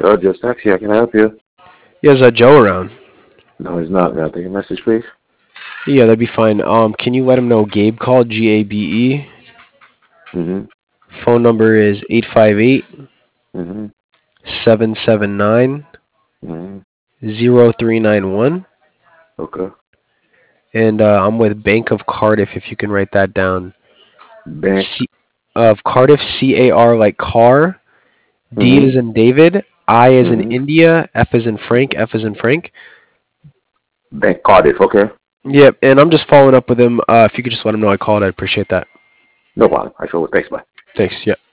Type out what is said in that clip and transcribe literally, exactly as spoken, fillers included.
Uh, just taxi. How can I help you? Yeah, is uh, Joe around? No, he's not. May I take a message, please? Yeah, that'd be fine. Um, can you let him know Gabe called? G A B E. Mm-hmm. Phone number is eight five eight Mm-hmm. seven seven nine Mm-hmm. zero three nine one. Okay. And uh, I'm with Bank of Cardiff. If you can write that down. Bank. C of Cardiff, C A R like car. D Mm-hmm. is in David. I is in Mm-hmm. India. F is in Frank. F is in Frank. Bank Cardiff. Okay. Yep. And I'm just following up with him. Uh, if you could just let him know I called, I'd appreciate that. No problem. I sure will. Thanks. Bye. Thanks. Yeah.